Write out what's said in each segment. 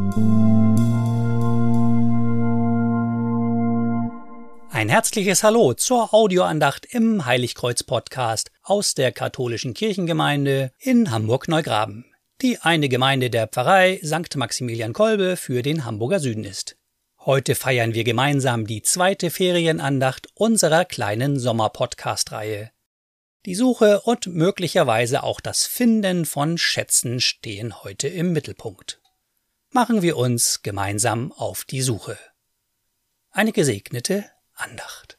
Ein herzliches Hallo zur Audioandacht im Heiligkreuz-Podcast aus der katholischen Kirchengemeinde in Hamburg-Neugraben, die eine Gemeinde der Pfarrei St. Maximilian Kolbe für den Hamburger Süden ist. Heute feiern wir gemeinsam die zweite Ferienandacht unserer kleinen Sommer-Podcast-Reihe. Die Suche und möglicherweise auch das Finden von Schätzen stehen heute im Mittelpunkt. Machen wir uns gemeinsam auf die Suche. Eine gesegnete Andacht.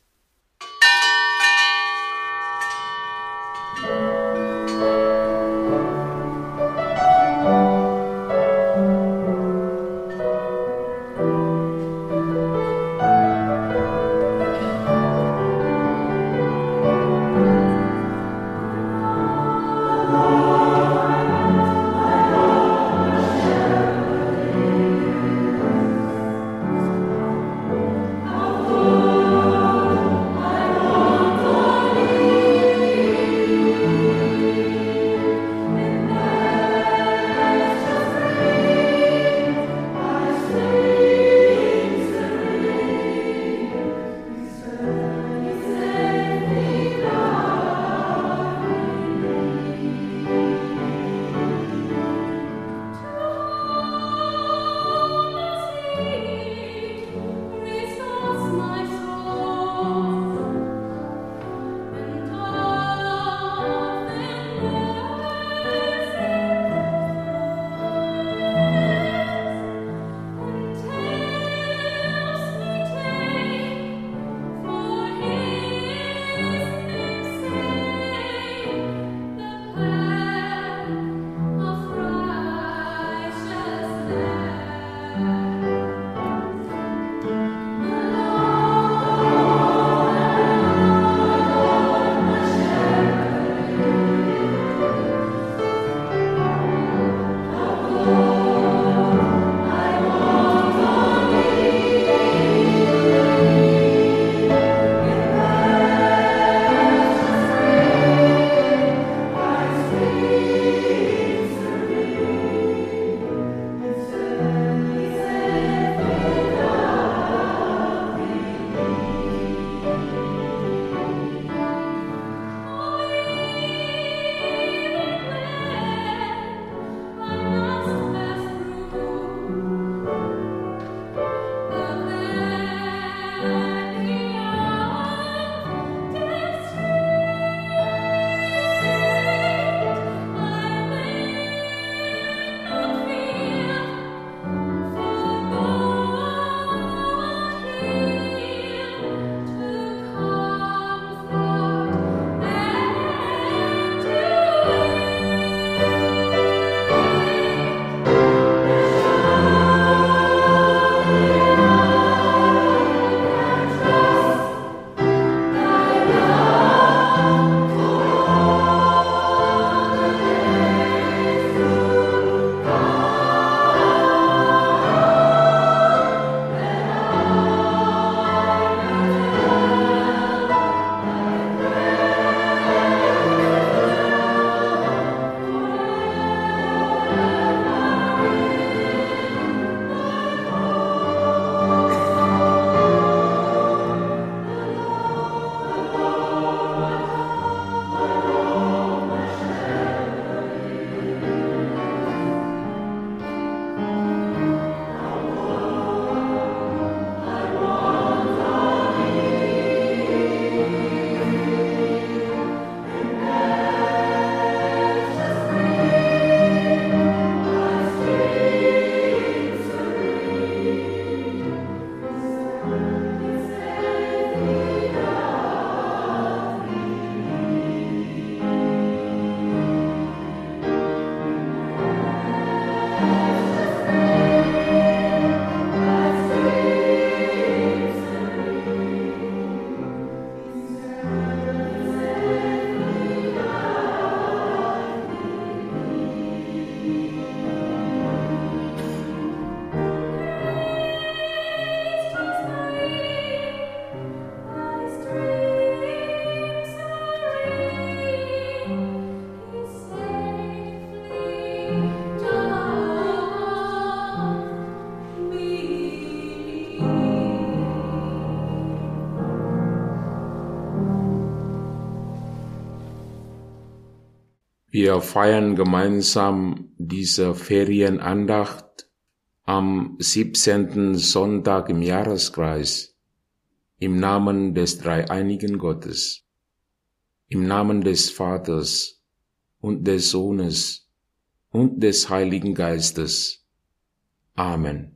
Wir feiern gemeinsam diese Ferienandacht am 17. Sonntag im Jahreskreis, im Namen des dreieinigen Gottes, im Namen des Vaters und des Sohnes und des Heiligen Geistes. Amen.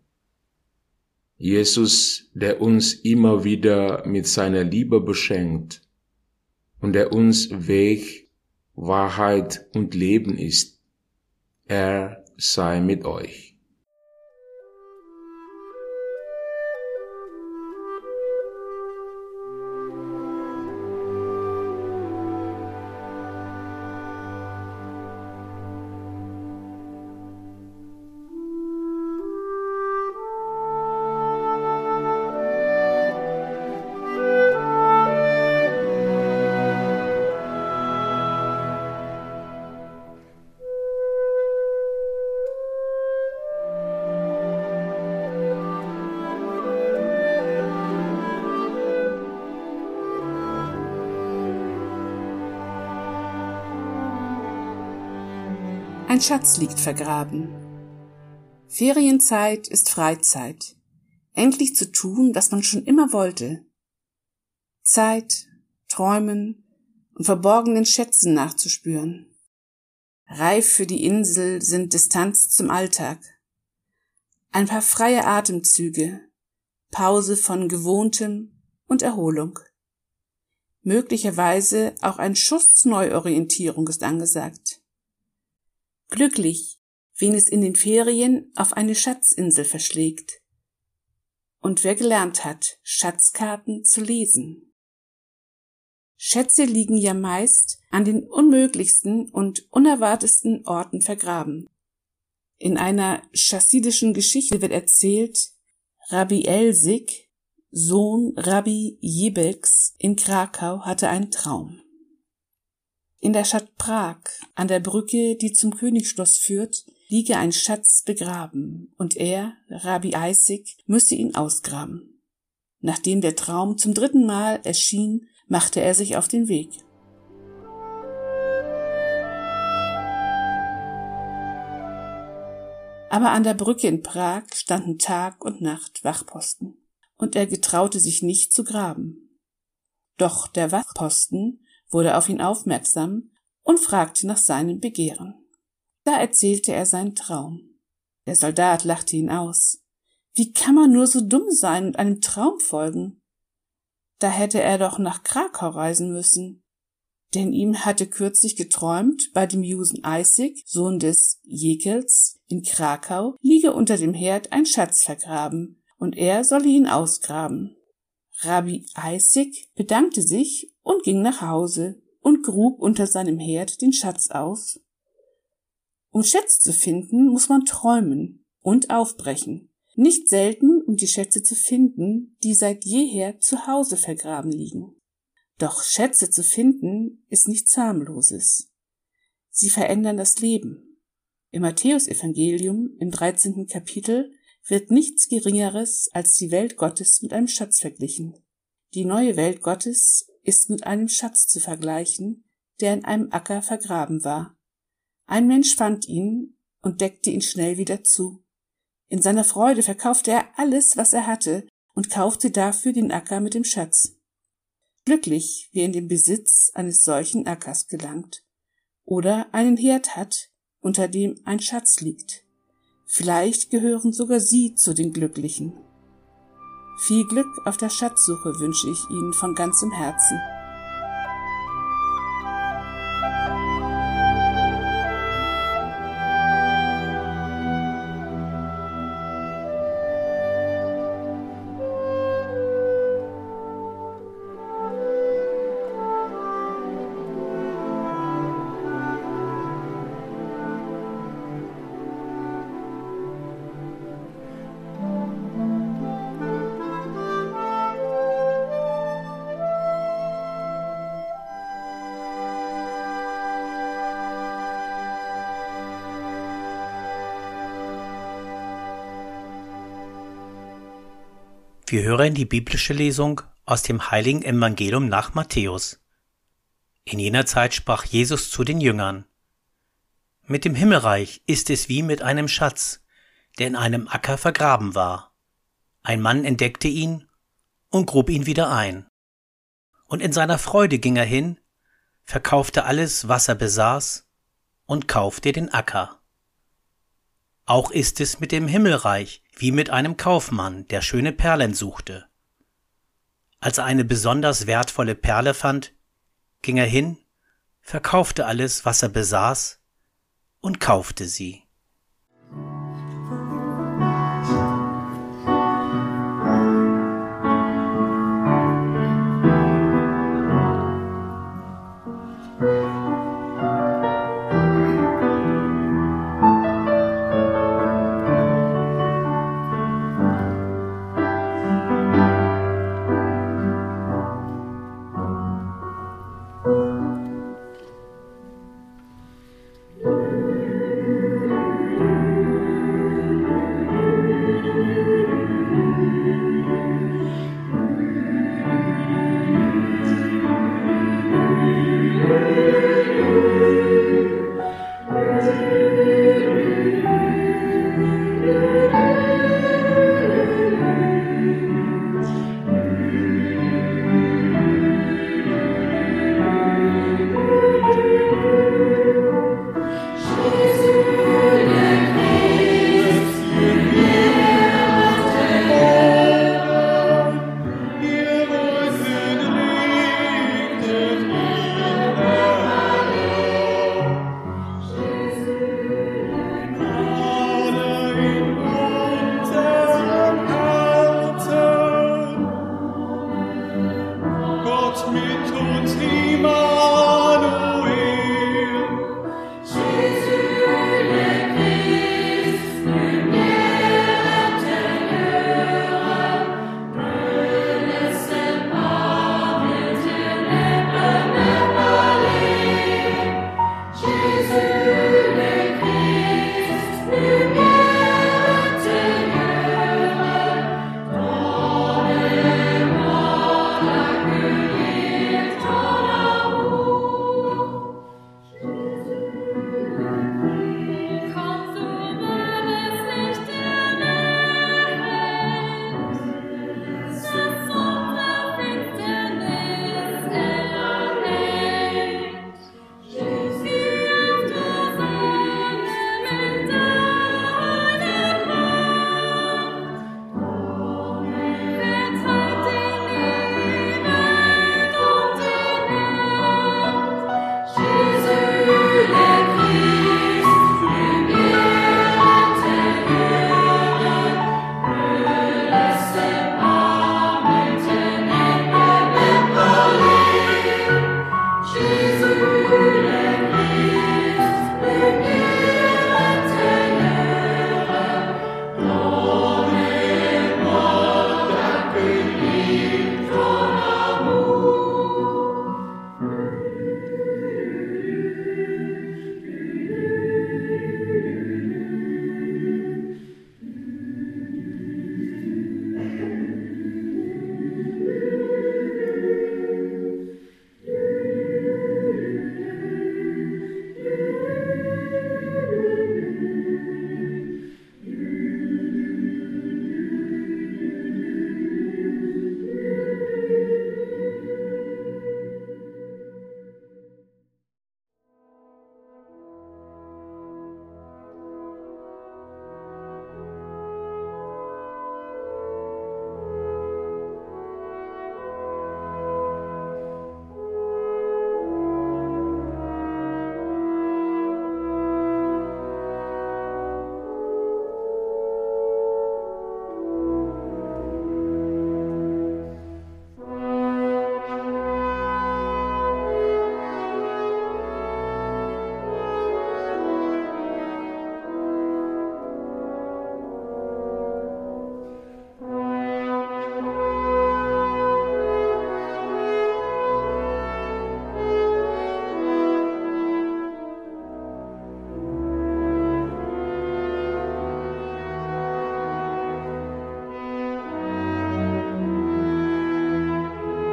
Jesus, der uns immer wieder mit seiner Liebe beschenkt und der uns Weg, Wahrheit und Leben ist, er sei mit euch. Ein Schatz liegt vergraben. Ferienzeit ist Freizeit. Endlich zu tun, was man schon immer wollte. Zeit, träumen und verborgenen Schätzen nachzuspüren. Reif für die Insel sind Distanz zum Alltag. Ein paar freie Atemzüge, Pause von Gewohntem und Erholung. Möglicherweise auch ein Schuss Neuorientierung ist angesagt. Glücklich, wen es in den Ferien auf eine Schatzinsel verschlägt. Und wer gelernt hat, Schatzkarten zu lesen. Schätze liegen ja meist an den unmöglichsten und unerwartetsten Orten vergraben. In einer chassidischen Geschichte wird erzählt, Rabbi Elsig, Sohn Rabbi Jebels in Krakau, hatte einen Traum. In der Stadt Prag, an der Brücke, die zum Königsschloss führt, liege ein Schatz begraben, und er, Rabbi Isaac, müsse ihn ausgraben. Nachdem der Traum zum 3. Mal erschien, machte er sich auf den Weg. Aber an der Brücke in Prag standen Tag und Nacht Wachposten, und er getraute sich nicht zu graben. Doch der Wachposten wurde auf ihn aufmerksam und fragte nach seinem Begehren. Da erzählte er seinen Traum. Der Soldat lachte ihn aus. Wie kann man nur so dumm sein und einem Traum folgen? Da hätte er doch nach Krakau reisen müssen. Denn ihm hatte kürzlich geträumt, bei dem Juden Isaac, Sohn des Jekels, in Krakau, liege unter dem Herd ein Schatz vergraben, und er solle ihn ausgraben. Rabbi Isaac bedankte sich und ging nach Hause und grub unter seinem Herd den Schatz aus. Um Schätze zu finden, muss man träumen und aufbrechen. Nicht selten, um die Schätze zu finden, die seit jeher zu Hause vergraben liegen. Doch Schätze zu finden ist nichts Harmloses. Sie verändern das Leben. Im Matthäusevangelium im 13. Kapitel wird nichts Geringeres als die Welt Gottes mit einem Schatz verglichen. Die neue Welt Gottes ist mit einem Schatz zu vergleichen, der in einem Acker vergraben war. Ein Mensch fand ihn und deckte ihn schnell wieder zu. In seiner Freude verkaufte er alles, was er hatte, und kaufte dafür den Acker mit dem Schatz. Glücklich, wer in den Besitz eines solchen Ackers gelangt oder einen Herd hat, unter dem ein Schatz liegt. Vielleicht gehören sogar Sie zu den Glücklichen. Viel Glück auf der Schatzsuche wünsche ich Ihnen von ganzem Herzen. Wir hören die biblische Lesung aus dem heiligen Evangelium nach Matthäus. In jener Zeit sprach Jesus zu den Jüngern: Mit dem Himmelreich ist es wie mit einem Schatz, der in einem Acker vergraben war. Ein Mann entdeckte ihn und grub ihn wieder ein. Und in seiner Freude ging er hin, verkaufte alles, was er besaß, und kaufte den Acker. Auch ist es mit dem Himmelreich wie mit einem Kaufmann, der schöne Perlen suchte. Als er eine besonders wertvolle Perle fand, ging er hin, verkaufte alles, was er besaß, und kaufte sie.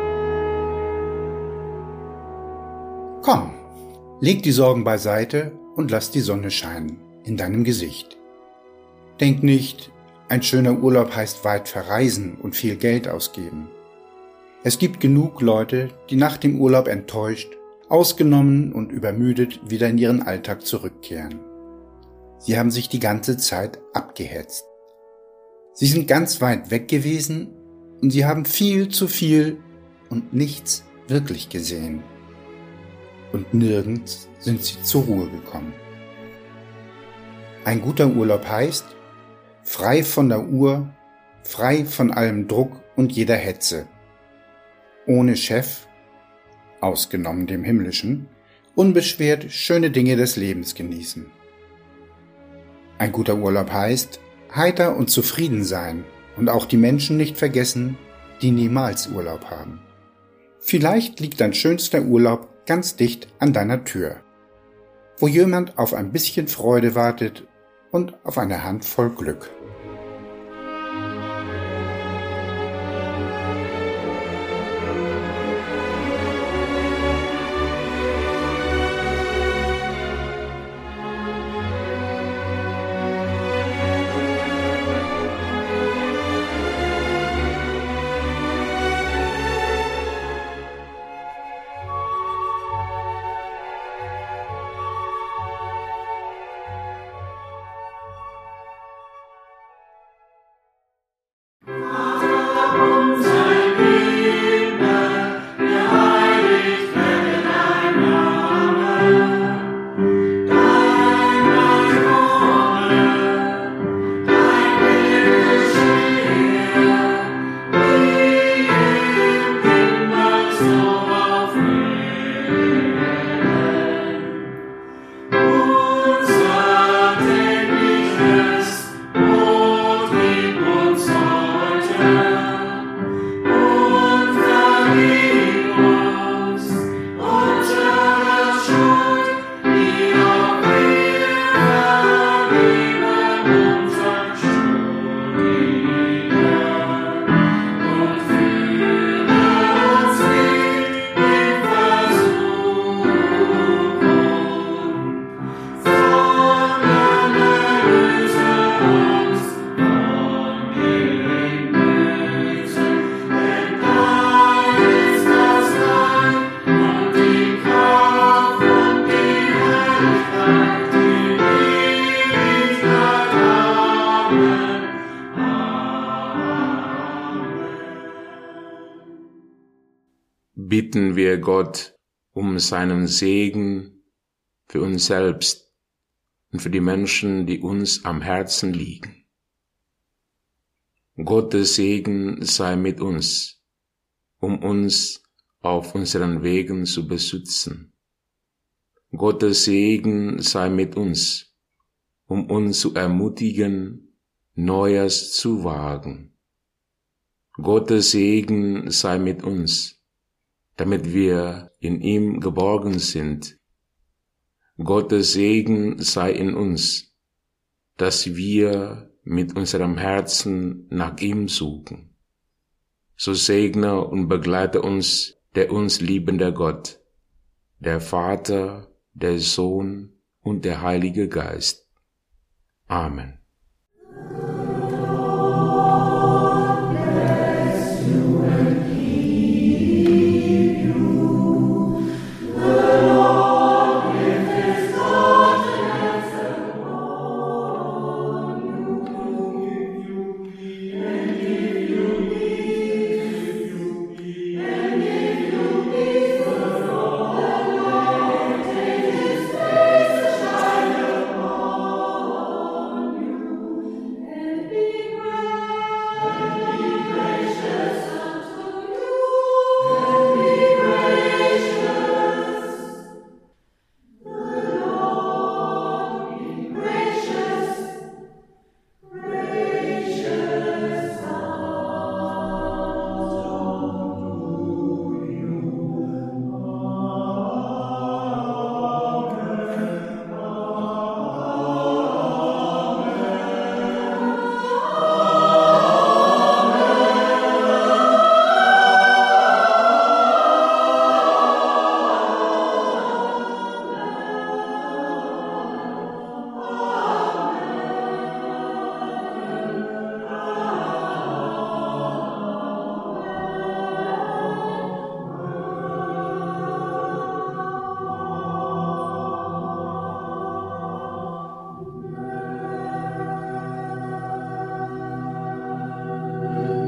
Komm, leg die Sorgen beiseite und lass die Sonne scheinen in deinem Gesicht. Denk nicht, ein schöner Urlaub heißt weit verreisen und viel Geld ausgeben. Es gibt genug Leute, die nach dem Urlaub enttäuscht, ausgenommen und übermüdet wieder in ihren Alltag zurückkehren. Sie haben sich die ganze Zeit abgehetzt. Sie sind ganz weit weg gewesen und sie haben viel zu viel und nichts wirklich gesehen. Und nirgends sind sie zur Ruhe gekommen. Ein guter Urlaub heißt, frei von der Uhr, frei von allem Druck und jeder Hetze. Ohne Chef, ausgenommen dem himmlischen, unbeschwert schöne Dinge des Lebens genießen. Ein guter Urlaub heißt, heiter und zufrieden sein und auch die Menschen nicht vergessen, die niemals Urlaub haben. Vielleicht liegt dein schönster Urlaub ganz dicht an deiner Tür, wo jemand auf ein bisschen Freude wartet und auf eine Handvoll Glück. Bitten wir Gott um seinen Segen für uns selbst und für die Menschen, die uns am Herzen liegen. Gottes Segen sei mit uns, um uns auf unseren Wegen zu beschützen. Gottes Segen sei mit uns, um uns zu ermutigen, Neues zu wagen. Gottes Segen sei mit uns, damit wir in ihm geborgen sind. Gottes Segen sei in uns, dass wir mit unserem Herzen nach ihm suchen. So segne und begleite uns der uns liebende Gott, der Vater, der Sohn und der Heilige Geist. Amen.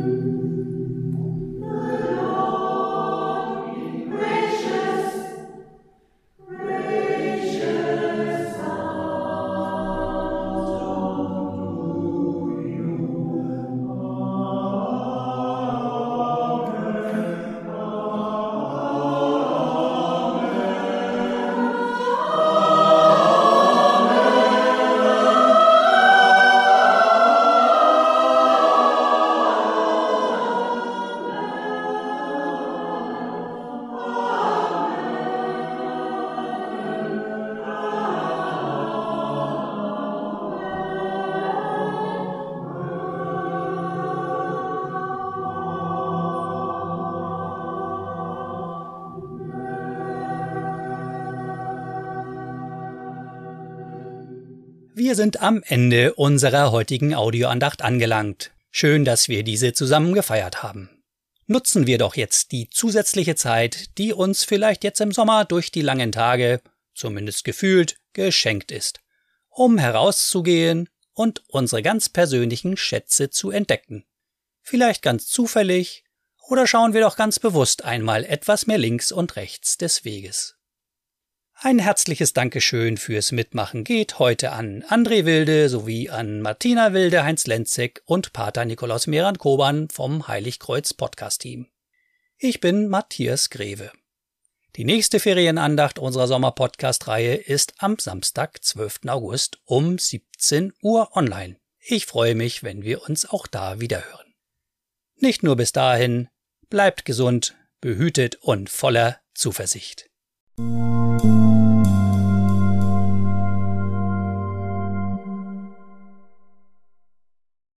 Wir sind am Ende unserer heutigen Audioandacht angelangt. Schön, dass wir diese zusammen gefeiert haben. Nutzen wir doch jetzt die zusätzliche Zeit, die uns vielleicht jetzt im Sommer durch die langen Tage, zumindest gefühlt, geschenkt ist, um herauszugehen und unsere ganz persönlichen Schätze zu entdecken. Vielleicht ganz zufällig, oder schauen wir doch ganz bewusst einmal etwas mehr links und rechts des Weges. Ein herzliches Dankeschön fürs Mitmachen geht heute an André Wilde sowie an Martina Wilde, Heinz Lenzek und Pater Nikolaus Meran-Koban vom Heiligkreuz-Podcast-Team. Ich bin Matthias Greve. Die nächste Ferienandacht unserer Sommer-Podcast-Reihe ist am Samstag, 12. August um 17 Uhr online. Ich freue mich, wenn wir uns auch da wiederhören. Nicht nur bis dahin, bleibt gesund, behütet und voller Zuversicht.